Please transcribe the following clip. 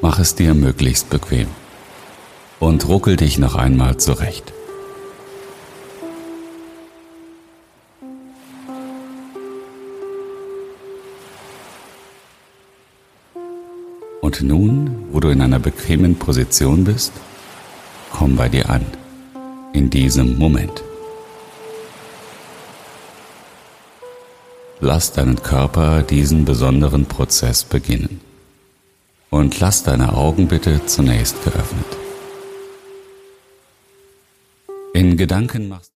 Mach es dir möglichst bequem und ruckel dich noch einmal zurecht. Und nun, wo du in einer bequemen Position bist, komm bei dir an, in diesem Moment. Lass deinen Körper diesen besonderen Prozess beginnen. Und lass deine Augen bitte zunächst geöffnet. In Gedanken machst